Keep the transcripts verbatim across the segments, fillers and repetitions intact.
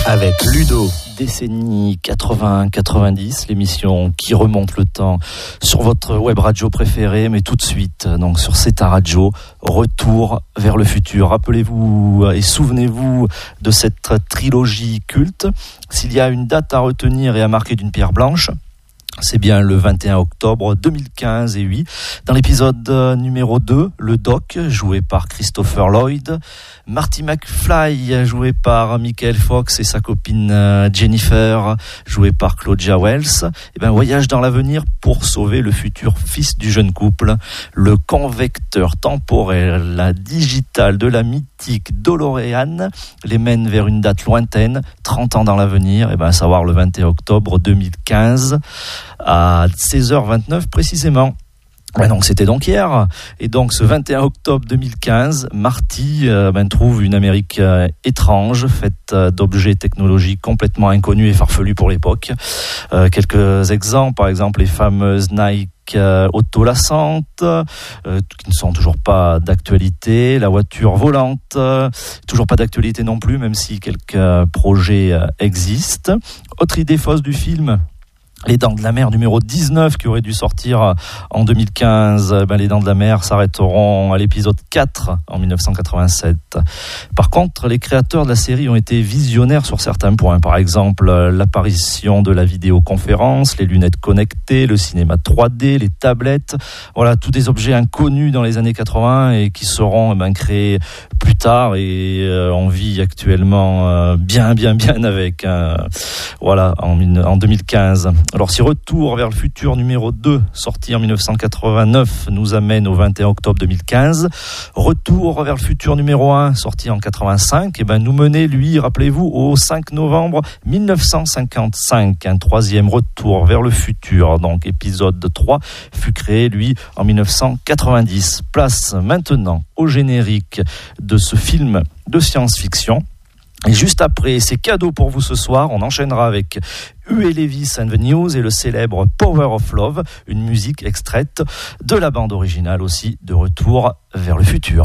avec Ludo. Décennie quatre-vingts quatre-vingt-dix, l'émission qui remonte le temps sur votre web radio préférée, mais tout de suite, donc sur Zeta Radio, retour vers le futur. Rappelez-vous et souvenez-vous de cette trilogie culte. S'il y a une date à retenir et à marquer d'une pierre blanche, c'est bien le vingt et un octobre deux mille quinze, et oui, dans l'épisode numéro deux, le Doc, joué par Christopher Lloyd, Marty McFly, joué par Michael Fox, et sa copine Jennifer, jouée par Claudia Wells, et ben, voyage dans l'avenir pour sauver le futur fils du jeune couple. Le convecteur temporel, la digitale de la mythique DeLorean les mène vers une date lointaine, trente ans dans l'avenir, et ben, à savoir le vingt et un octobre deux mille quinze, à seize heures vingt-neuf précisément. Ouais, donc c'était donc hier, et donc ce vingt et un octobre deux mille quinze, Marty euh, ben, trouve une Amérique euh, étrange, faite euh, d'objets technologiques complètement inconnus et farfelus pour l'époque. Euh, quelques exemples, par exemple les fameuses Nike Euh, autolassantes, euh, qui ne sont toujours pas d'actualité, la voiture volante, euh, toujours pas d'actualité non plus, même si quelques projets euh, existent. Autre idée fausse du film, Les Dents de la Mer numéro dix-neuf, qui aurait dû sortir en deux mille quinze, ben les Dents de la Mer s'arrêteront à l'épisode quatre en dix-neuf cent quatre-vingt-sept. Par contre, les créateurs de la série ont été visionnaires sur certains points. Par exemple, l'apparition de la vidéoconférence, les lunettes connectées, le cinéma trois D, les tablettes. Voilà, tous des objets inconnus dans les années quatre-vingts et qui seront ben, créés plus tard, et euh, on vit actuellement euh, bien, bien, bien avec. Hein. Voilà, en, en deux mille quinze. Alors si Retour vers le futur numéro deux, sorti en dix-neuf cent quatre-vingt-neuf, nous amène au vingt et un octobre deux mille quinze, Retour vers le futur numéro un, sorti en quatre-vingt-cinq, et ben nous menait, lui, rappelez-vous, au cinq novembre dix-neuf cent cinquante-cinq. Un troisième Retour vers le futur, donc épisode trois, fut créé, lui, en dix-neuf cent quatre-vingt-dix. Place maintenant au générique de ce film de science-fiction. Et juste après, c'est cadeau pour vous ce soir, on enchaînera avec Huey Lewis and the News et le célèbre Power of Love, une musique extraite de la bande originale aussi de Retour vers le futur.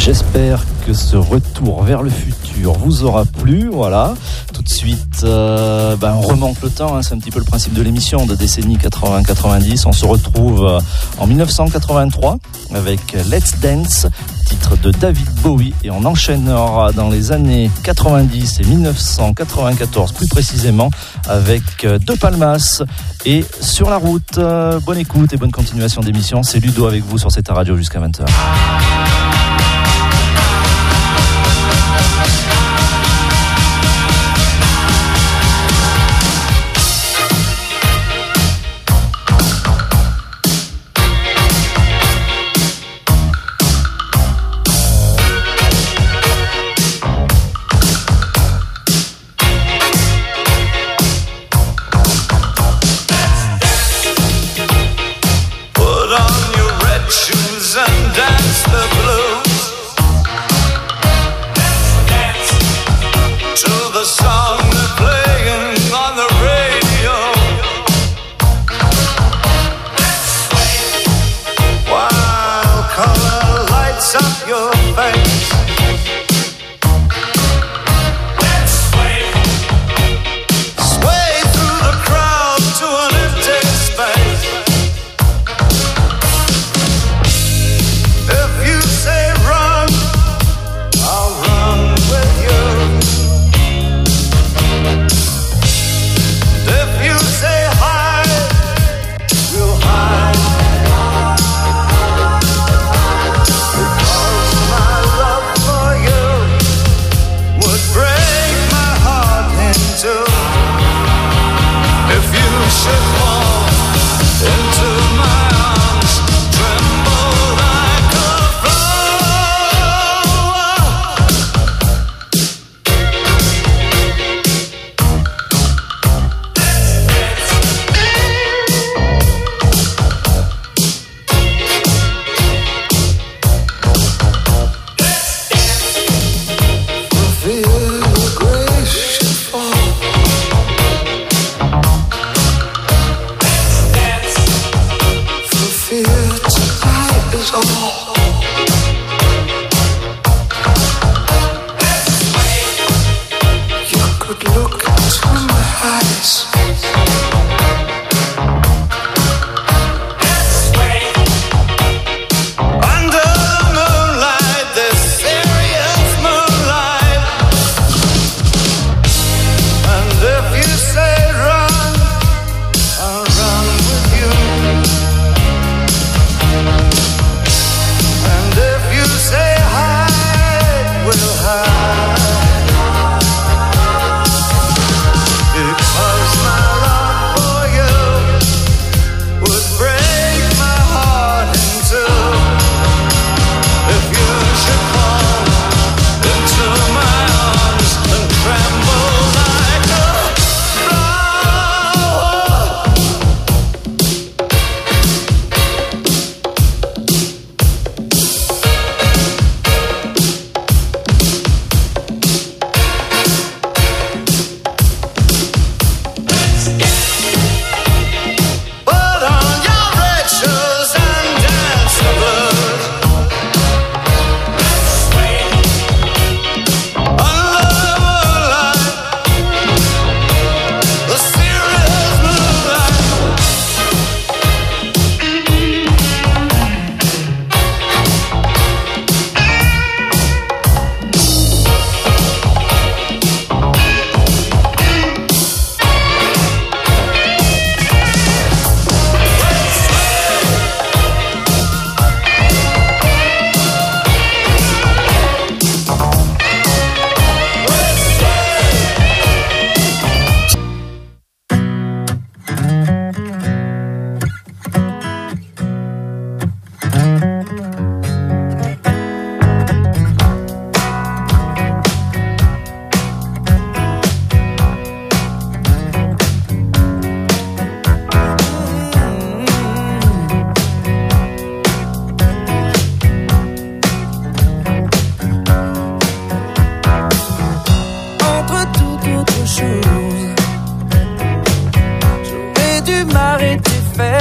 J'espère que ce retour vers le futur vous aura plu. Voilà, tout de suite, euh, ben on remonte le temps, hein, c'est un petit peu le principe de l'émission de décennie quatre-vingts quatre-vingt-dix. On se retrouve en dix-neuf cent quatre-vingt-trois avec Let's Dance, titre de David Bowie, et on enchaînera dans les années quatre-vingt-dix et dix-neuf cent quatre-vingt-quatorze plus précisément avec De Palmas et Sur la route. Bonne écoute et bonne continuation d'émission. C'est Ludo avec vous sur cette radio jusqu'à vingt heures.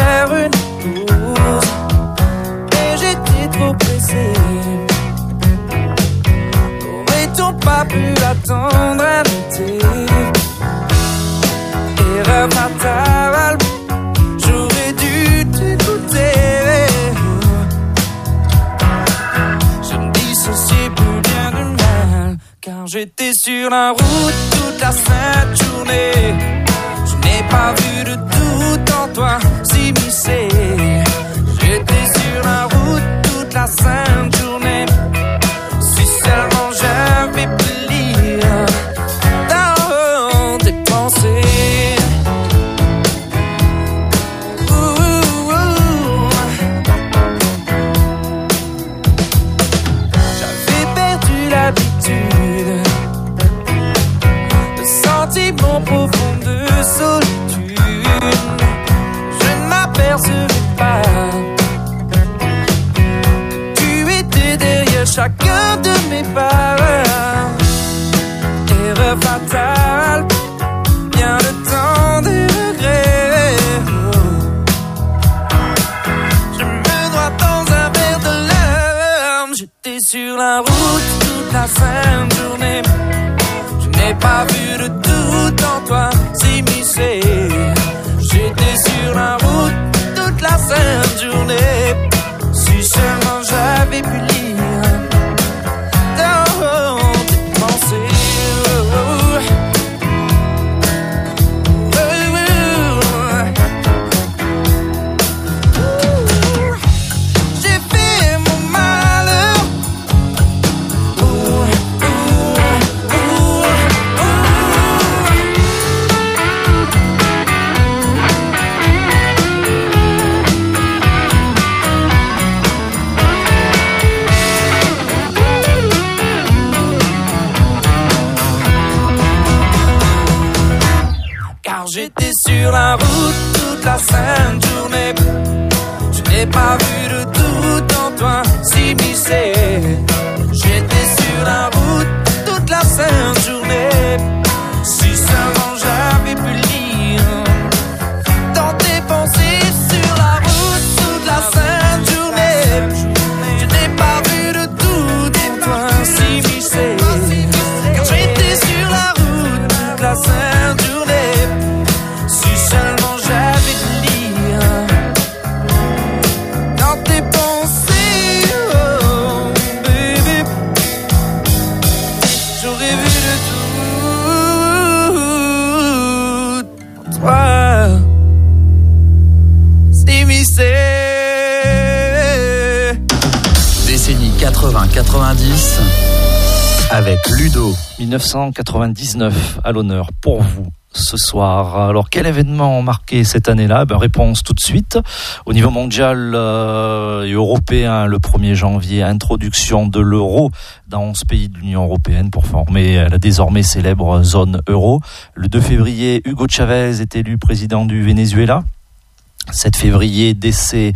faire une pause, et j'étais trop pressé. pas pu attendre un été. Erreur fatale, j'aurais dû t'écouter. Je me dissociais plus bien du mal, car j'étais sur la route toute la sainte journée. Je n'ai pas vu de doute en toi s'immiscer. J'étais sur la route toute la sainte journée. Si seulement j'avais pu lire dans tes pensées. Ouh, ouh. J'avais perdu l'habitude de sentiments profonds de solitude. Je ne m'apercevais pas que tu étais derrière chacun de mes pas. Erreur fatale, bien le temps des regrets. Je me noie dans un verre de larmes. J'étais sur la route toute la sainte journée. Je n'ai pas vu de doute en toi s'immiscer. J'étais sur la route toute la sainte journée. Si seulement j'avais pu lire dans tes pensées. Oh, oh, oh, oh. J'ai fait mon malheur. Oh, oh, oh, oh. Car j'étais sur la route toute la sainte journée. Je n'ai pas vu de doute en toi s'immiscer. J'étais sur la route toute la sainte journée. Si seulement j'avais pu lire dans tes pensées. Sur la route toute la sainte journée. Je n'ai pas vu de doute en toi s'immiscer. Car j'étais sur la route toute la sainte journée. Si seulement j'avais pu lire dans tes pensées, oh baby, j'aurais vu de tout en toi s'immiscer. Décennie quatre-vingts quatre-vingt-dix avec Ludo. dix-neuf cent quatre-vingt-dix-neuf à l'honneur pour vous ce soir. Alors, quel événement marqué cette année-là? Ben, réponse tout de suite. Au niveau mondial euh, et européen, le premier janvier, introduction de l'euro dans onze pays de l'Union européenne pour former la désormais célèbre zone euro. Le deux février, Hugo Chavez est élu président du Venezuela. sept février, décès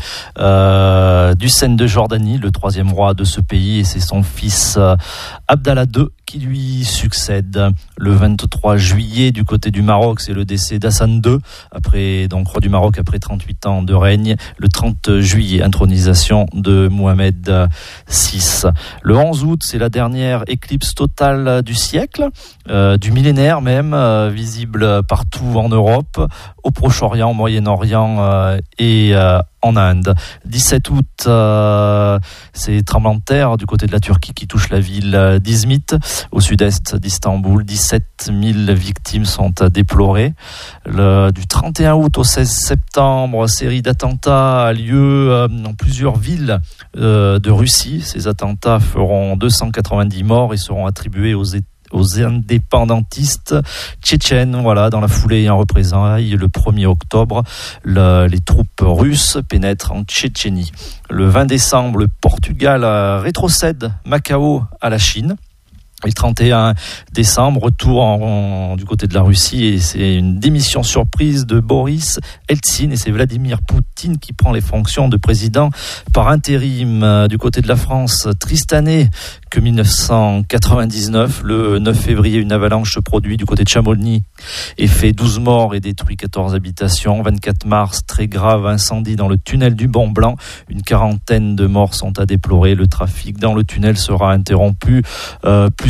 euh, d'Hussein de Jordanie, le troisième roi de ce pays, et c'est son fils euh, Abdallah deux qui lui succède. Le vingt-trois juillet, du côté du Maroc, c'est le décès d'Hassan deux, après, donc roi du Maroc après trente-huit ans de règne. Le trente juillet, intronisation de Mohamed six. Le onze août, c'est la dernière éclipse totale du siècle, euh, du millénaire même, euh, visible partout en Europe, au Proche-Orient, au Moyen-Orient euh, et euh, en Inde. dix-sept août, euh, c'est tremblement de terre du côté de la Turquie qui touche la ville d'Izmit, au sud-est d'Istanbul. dix-sept mille victimes sont à déplorer. Le, du trente et un août au seize septembre, série d'attentats a lieu euh, dans plusieurs villes euh, de Russie. Ces attentats feront deux cent quatre-vingt-dix morts et seront attribués aux États aux indépendantistes tchétchènes. Voilà, dans la foulée et en représailles, le premier octobre, le, les troupes russes pénètrent en Tchétchénie. Le vingt décembre, le Portugal rétrocède Macao à la Chine. Et le trente et un décembre, retour en, en, du côté de la Russie, et c'est une démission surprise de Boris Eltsine, et c'est Vladimir Poutine qui prend les fonctions de président par intérim. Du côté de la France, triste année que dix-neuf cent quatre-vingt-dix-neuf, le neuf février, une avalanche se produit du côté de Chamonix et fait douze morts et détruit quatorze habitations. vingt-quatre mars, très grave incendie dans le tunnel du Mont Blanc, une quarantaine de morts sont à déplorer. Le trafic dans le tunnel sera interrompu euh, plusieurs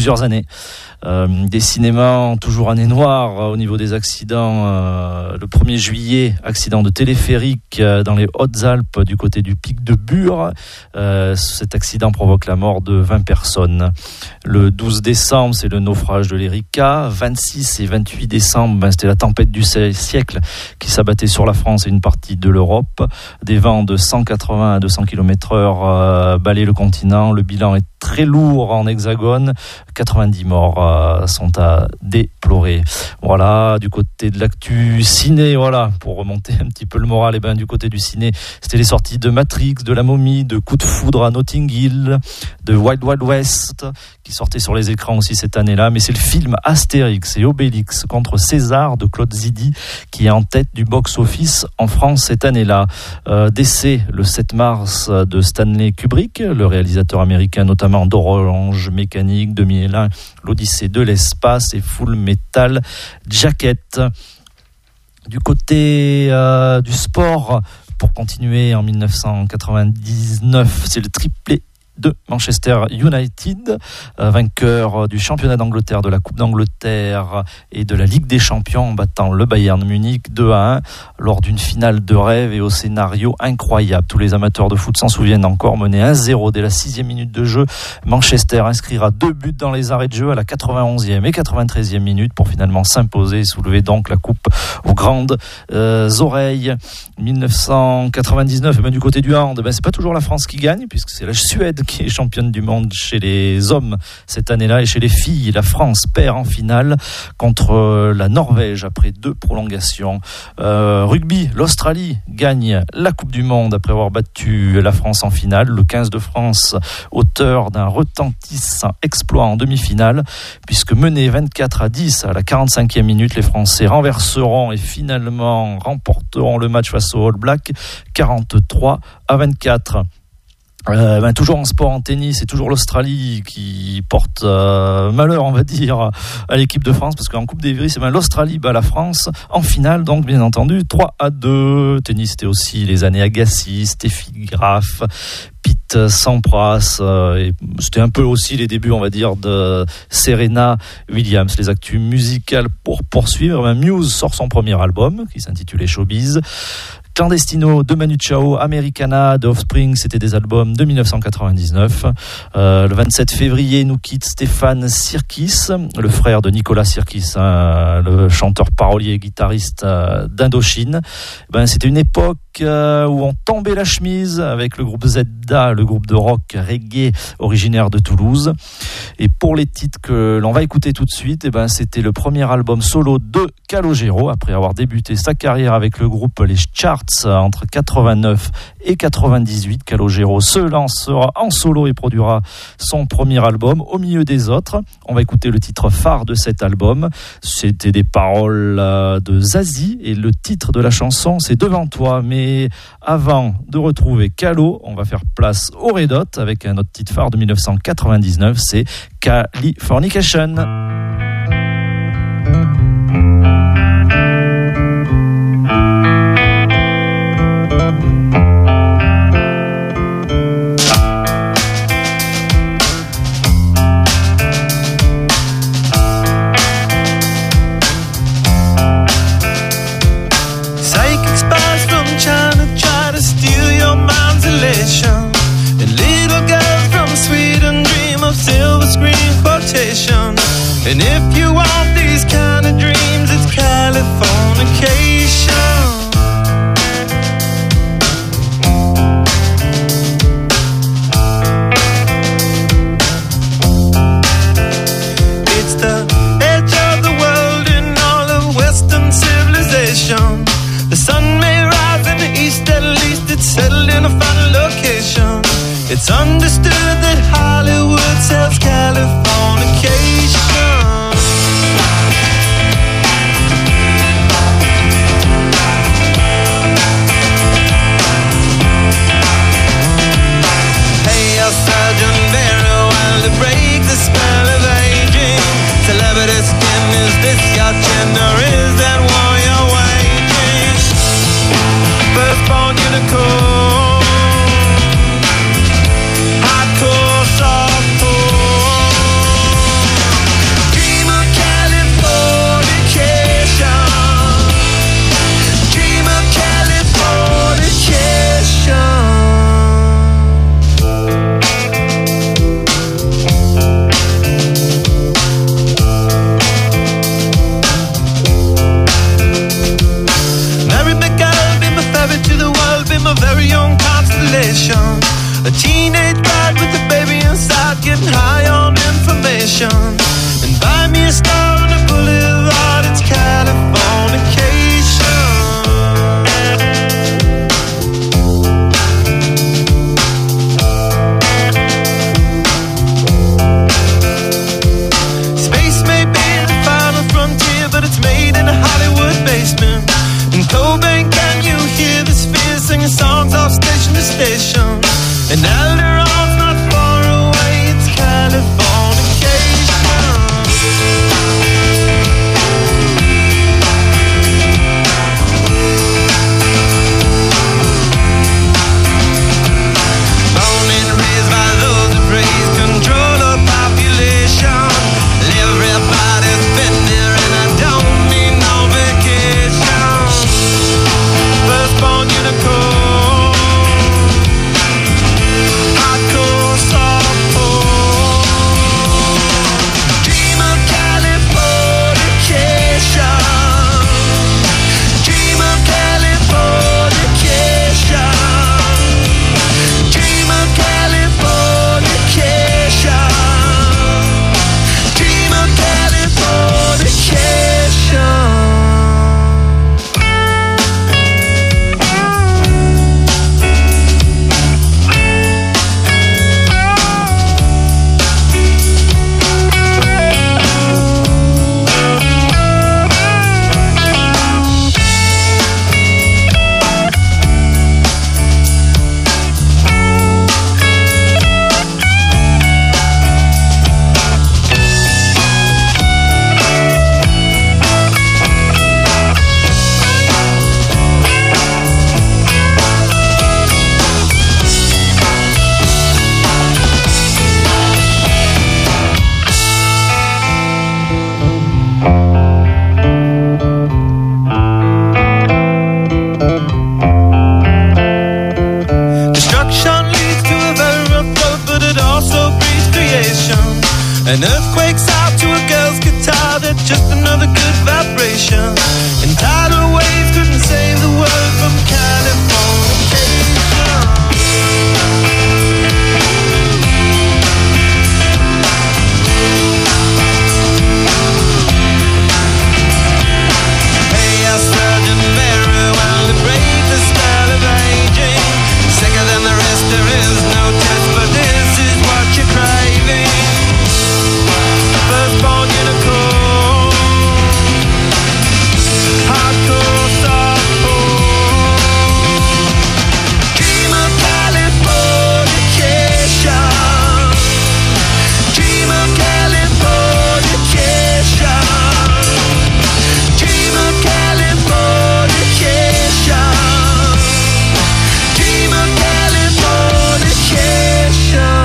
plusieurs années. Euh, des cinémas toujours année noire euh, au niveau des accidents. Euh, le premier juillet, accident de téléphérique euh, dans les Hautes-Alpes du côté du pic de Bure. Euh, cet accident provoque la mort de vingt personnes. Le douze décembre, c'est le naufrage de l'Erika. vingt-six et vingt-huit décembre, ben, c'était la tempête du siècle qui s'abattait sur la France et une partie de l'Europe. Des vents de cent quatre-vingts à deux cents kilomètres heure euh, balaient le continent. Le bilan est très lourd en hexagone. quatre-vingt-dix morts euh, sont à déplorer. Voilà, du côté de l'actu ciné, voilà, pour remonter un petit peu le moral, et ben du côté du ciné, c'était les sorties de Matrix, de La Momie, de Coup de foudre à Notting Hill, de Wild Wild West, qui sortait sur les écrans aussi cette année-là. Mais c'est le film Astérix et Obélix contre César de Claude Zidi qui est en tête du box-office en France cette année-là. Euh, décès le sept mars de Stanley Kubrick, le réalisateur américain notamment d'Orange Mécanique, deux mille un, l'Odyssée de l'espace et Full Metal Jacket. Du côté euh, du sport, pour continuer en dix-neuf cent quatre-vingt-dix-neuf, c'est le triplé de Manchester United, euh, vainqueur du championnat d'Angleterre, de la Coupe d'Angleterre et de la Ligue des Champions en battant le Bayern Munich deux à un lors d'une finale de rêve et au scénario incroyable. Tous les amateurs de foot s'en souviennent encore, mené un zéro dès la sixième minute de jeu. Manchester inscrira deux buts dans les arrêts de jeu à la quatre-vingt-onzième et quatre-vingt-treizième minute pour finalement s'imposer et soulever donc la coupe aux grandes euh, oreilles. dix-neuf cent quatre-vingt-dix-neuf, et ben, du côté du hand, ben, c'est pas toujours la France qui gagne puisque c'est la Suède qui est championne du monde chez les hommes cette année-là, et chez les filles, la France perd en finale contre la Norvège après deux prolongations. Euh, rugby, l'Australie gagne la Coupe du Monde après avoir battu la France en finale. Le quinze de France, auteur d'un retentissant exploit en demi-finale, puisque mené vingt-quatre à dix à la quarante-cinquième minute, les Français renverseront et finalement remporteront le match face aux All Blacks quarante-trois à vingt-quatre. Euh, ben, toujours en sport, en tennis, c'est toujours l'Australie qui porte euh, malheur, on va dire, à l'équipe de France, parce qu'en Coupe Davis, c'est ben l'Australie bat la France en finale, donc bien entendu trois à deux. Tennis, c'était aussi les années Agassi, Steffi Graf, Pete Sampras, euh, et c'était un peu aussi les débuts, on va dire, de Serena Williams. Les actus musicales pour poursuivre, ben, Muse sort son premier album qui s'intitulait Showbiz. Clandestino de Manu Chao, Americana de Offspring, c'était des albums de dix-neuf cent quatre-vingt-dix-neuf. Euh, le vingt-sept février, nous quitte Stéphane Sirkis, le frère de Nicolas Sirkis, hein, le chanteur parolier et guitariste euh, d'Indochine. Ben, c'était une époque euh, où on tombait la chemise avec le groupe Zedda, le groupe de rock reggae originaire de Toulouse. Et pour les titres que l'on va écouter tout de suite, eh ben, c'était le premier album solo de Calogero, après avoir débuté sa carrière avec le groupe Les Charts entre quatre-vingt-neuf et quatre-vingt-dix-huit. Calogero se lancera en solo et produira son premier album au milieu des autres. On va écouter le titre phare de cet album. C'était des paroles de Zazie et le titre de la chanson, c'est Devant toi. Mais avant de retrouver Calo, on va faire place au Red Hot avec un autre titre phare de dix-neuf cent quatre-vingt-dix-neuf, c'est Californication. And if you want these kind of dreams, it's Californication. It's the edge of the world in all of Western civilization. The sun may rise in the east, at least it's settled in a final location. It's understood that Hollywood sells Californication. Is this your gender? Is that war you're waging? Firstborn unicorn, hardcore An earthquake's out to a girl's guitar, they're just another good vibration. And tidal waves couldn't save the world from Californication. Hey, I surgeon very well to break the spell of aging. Sicker than the rest, there is no test, but this is what you're craving. Firstborn unicorn, hardcore softcore, dream of Californication, dream of Californication, dream of Californication, dream of Californication.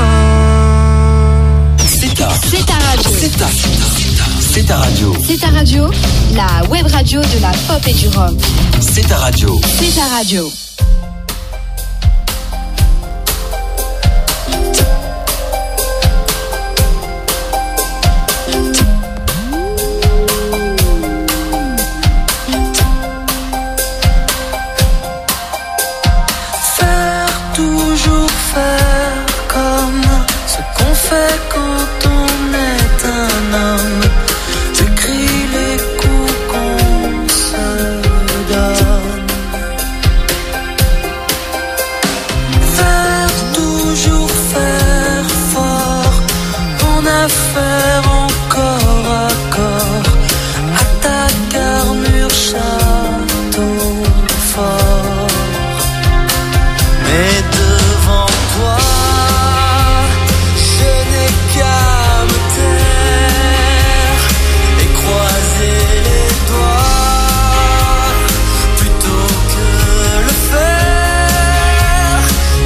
C'est ta, C'est ta radio. c'est ta, c'est ta radio, C'est ta radio, la web radio de la pop et du rock. c'est ta radio. C'est ta radio. Faire, toujours faire comme ce qu'on fait quand on est un homme. J'écris les coups qu'on se donne. Faire, toujours faire fort en affaire encore à corps. À ta carnure château fort. Mais devant toi, je n'ai qu'à me taire et croiser les doigts plutôt que le faire.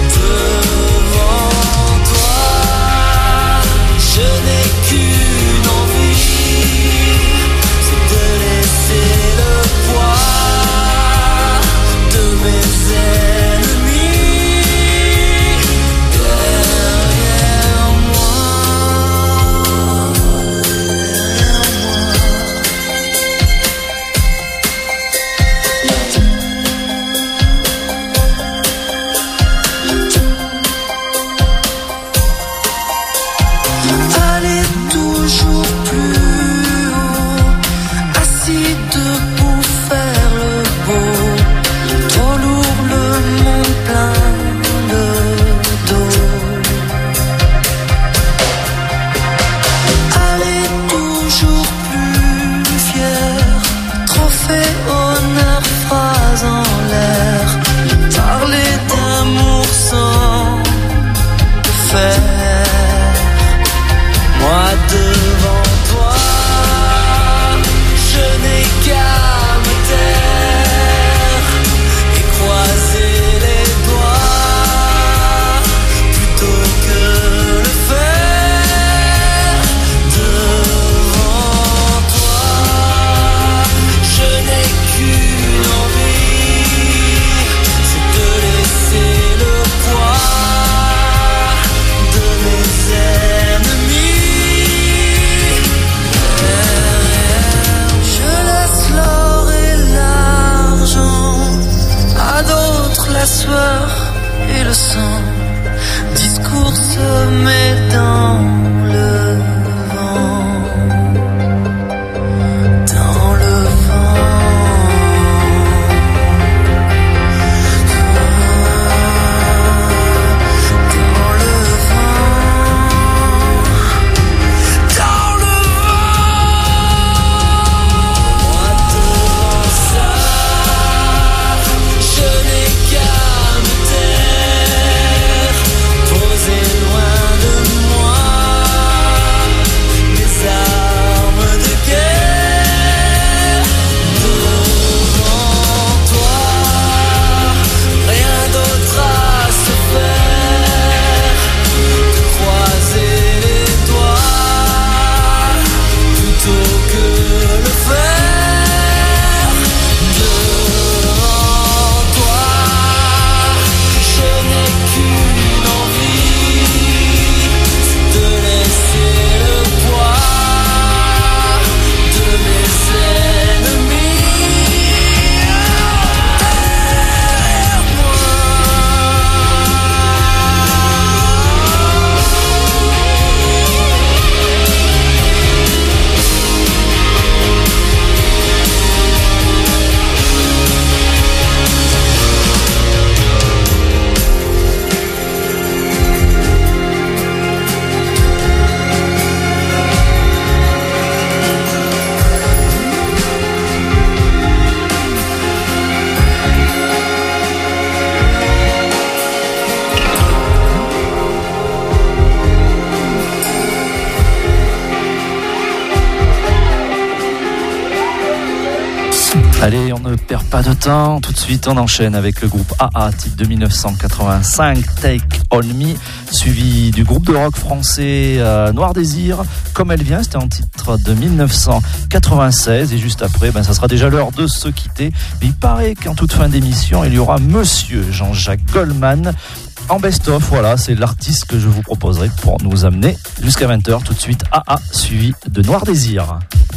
Devant toi, je n'ai qu'une envie, c'est de laisser le poids de mes ennemis derrière moi. Aller toujours plus haut, assis debout faire le beau. Trop lourd le monde plein de dos. Aller toujours plus fier, trophée, honneur, phrase en l'air. Parler d'amour sans le faire. Moi devant toi, je n'ai qu'à me taire et croiser les doigts plutôt que le faire. Devant toi, je n'ai qu'une envie, c'est de laisser le poids de mes ennemis. Je laisse l'or et l'argent, à d'autres la sueur et le sang. Discours semé dans le vent, dans le vent. Dans le vent, dans le vent. Moi devant ça, je n'ai qu'à me taire, poser loin de moi Allez, on ne perd pas de temps. Tout de suite, on enchaîne avec le groupe A A, titre de dix-neuf cent quatre-vingt-cinq, Take On Me, suivi du groupe de rock français euh, Noir Désir, Comme Elle Vient. C'était un titre de dix-neuf cent quatre-vingt-seize. Et juste après, ben, ça sera déjà l'heure de se quitter. Mais il paraît qu'en toute fin d'émission, il y aura Monsieur Jean-Jacques Goldman en best-of. Voilà, c'est l'artiste que je vous proposerai pour nous amener jusqu'à vingt heures. Tout de suite, A A, suivi de Noir Désir.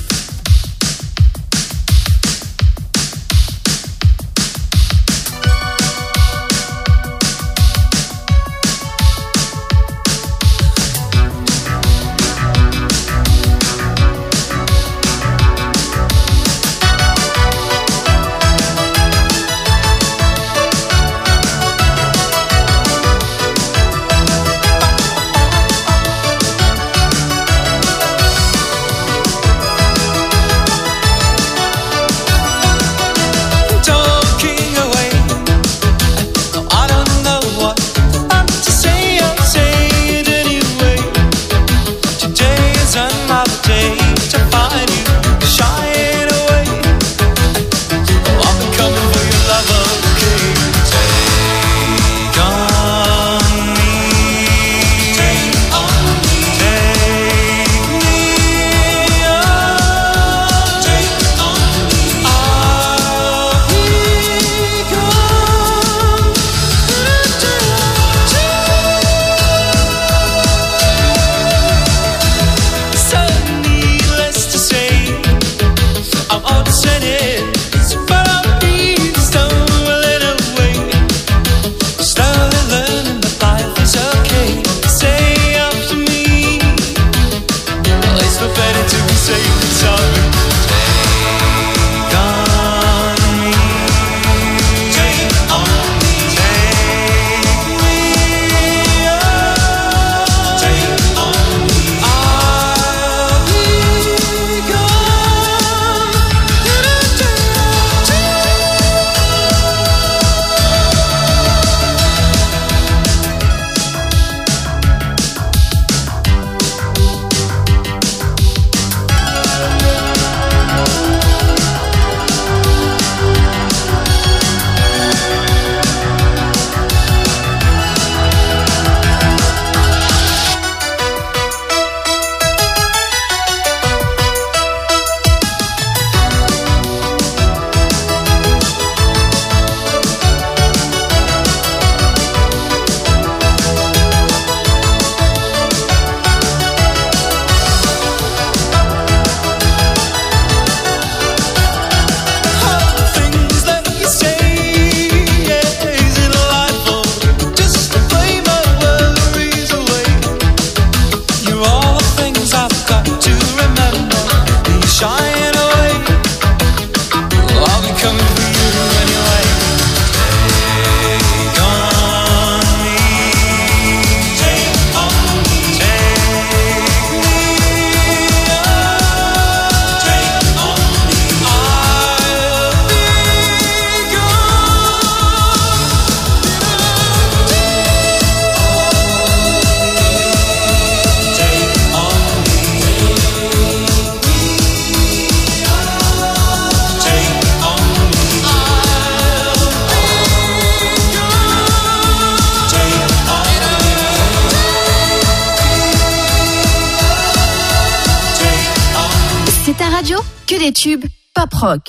Que des tubes pop rock.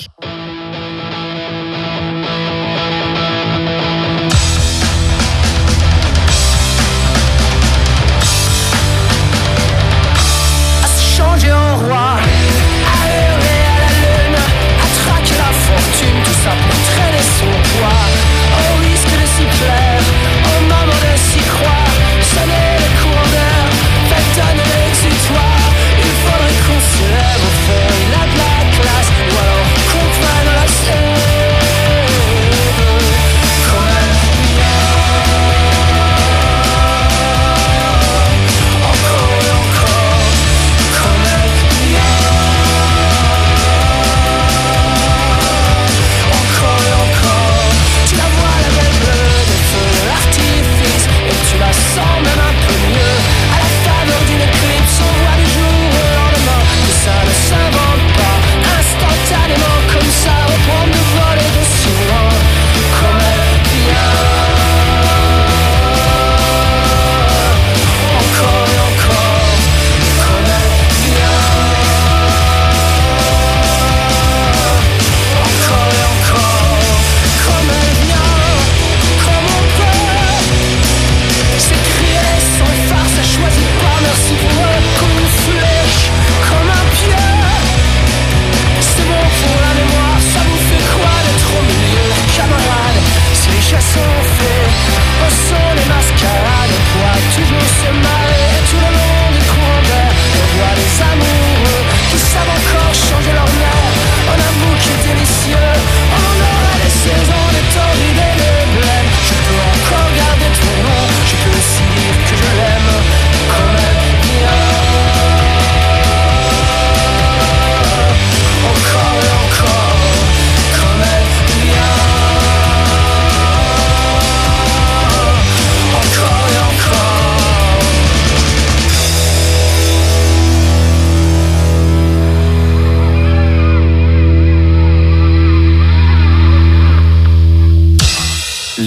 Changer en roi, à hurler à la lune, à traquer la fortune, tout ça pour traîner son poids, au risque de s'y plaire, au moment de s'y croire, sonner les courants d'air, faites donner l'exutoire, il faudrait qu'on se lève au fond, il a de la classe, ou alors qu'on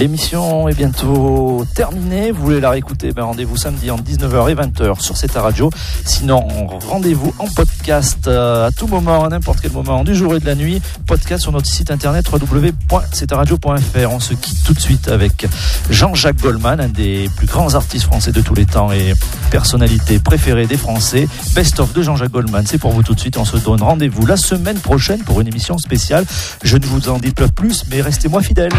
L'émission est bientôt terminée. Vous voulez la réécouter? Ben rendez-vous samedi entre dix-neuf heures et vingt heures sur C T A Radio. Sinon, rendez-vous en podcast à tout moment, à n'importe quel moment du jour et de la nuit. Podcast sur notre site internet w w w point c t radio point f r. On se quitte tout de suite avec Jean-Jacques Goldman, un des plus grands artistes français de tous les temps et personnalité préférée des Français. Best of de Jean-Jacques Goldman, c'est pour vous tout de suite. On se donne rendez-vous la semaine prochaine pour une émission spéciale. Je ne vous en dis pas plus, mais restez-moi fidèles.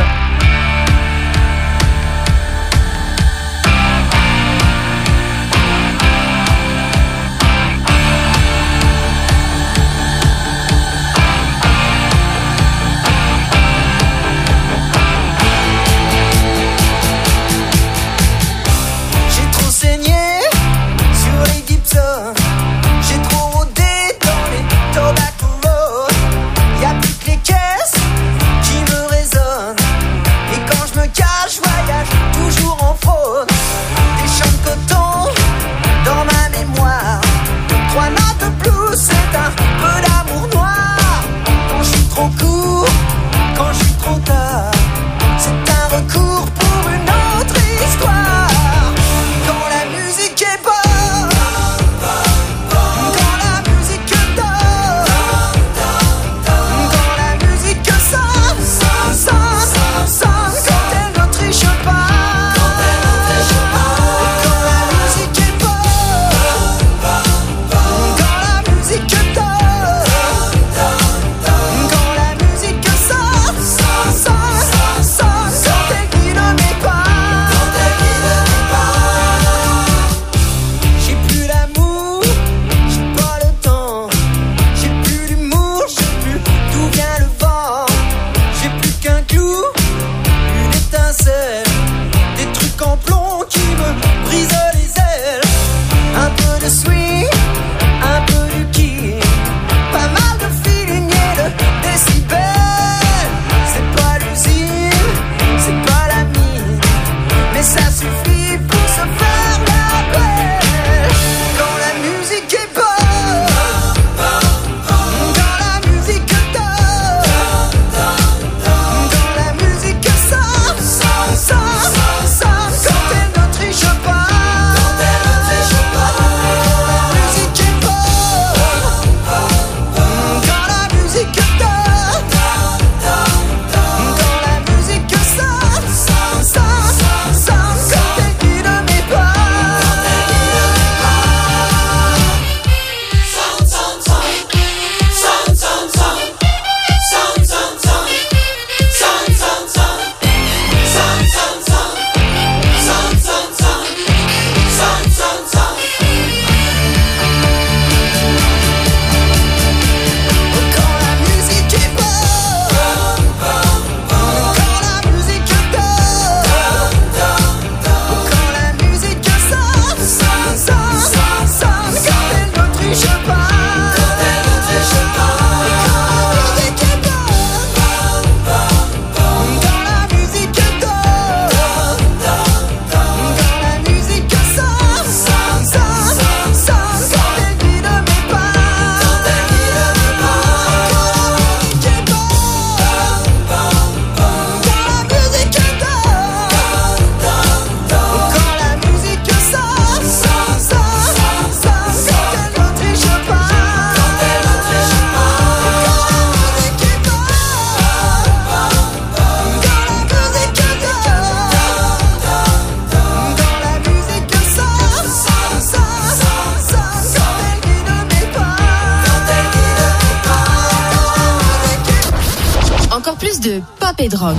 De pop et de rock.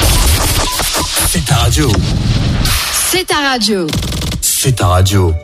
C'est ta radio. C'est ta radio. C'est ta radio.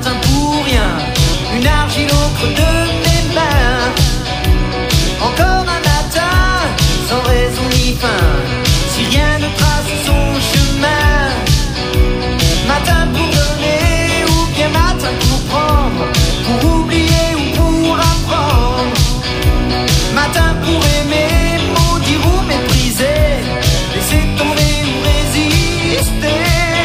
matin pour rien, une argile au creux de mes mains. Encore un matin, sans raison ni fin, si rien ne trace son chemin. Matin pour donner ou bien matin pour prendre, pour oublier ou pour apprendre. Matin pour aimer, maudire ou mépriser, laisser tomber ou résister.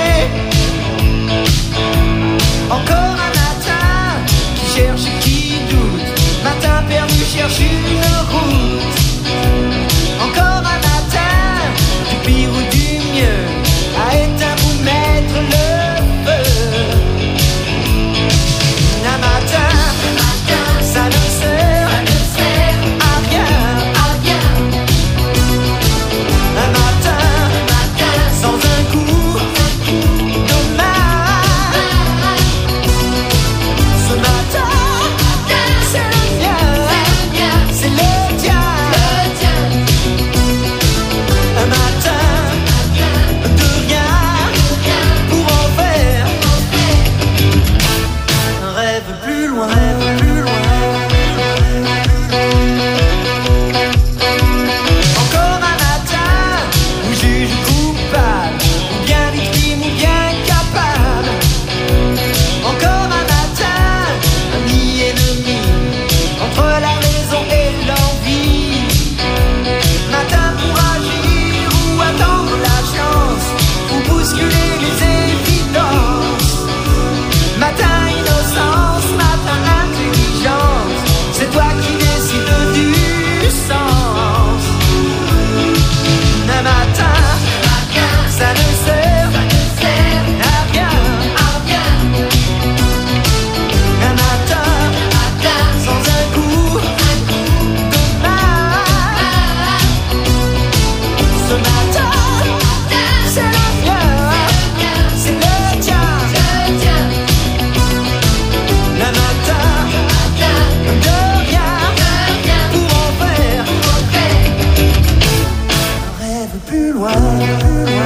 Encore un matin qui cherche et qui doute, matin perdu cherche une route. Encore un matin, du pire ou du mieux, à éteindre ou mettre le feu. Un matin, ça ne sert à rien. Un matin, sans un coup de main. Ce matin, c'est le mien, c'est le tien. Un matin de rien pour en faire un rêve plus loin, plus loin. Encore un matin où juge coupable, ou bien victime ou bien capable. Encore un matin, ami ennemi, entre la raison et l'envie. Matin pour agir ou attendre la chance, ou bousculer les évidences. Matin innocence, matin intelligence, c'est toi qui décides du sens. Un matin, ça ne sert à rien. Un matin, sans un coup de main. Ce matin, c'est le mien, c'est le tien. Un matin de rien pour en faire un rêve plus loin, plus loin.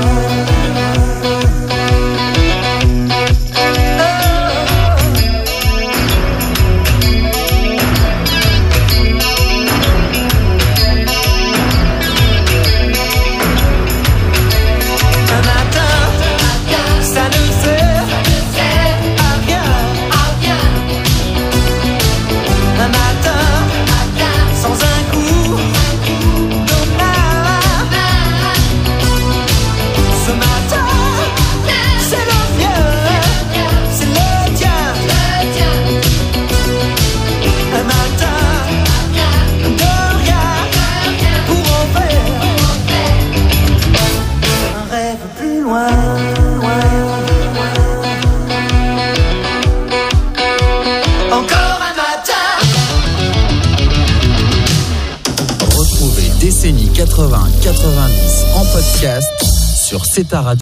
Un matin, ça ne sert à rien. Un matin, sans un coup de main. Ce matin, c'est le mien, c'est le tien. Un matin de rien pour en faire un rêve plus loin, loin. Encore un matin. Retrouvez décennie quatre-vingts quatre-vingt-dix en podcast sur C'est ta radio.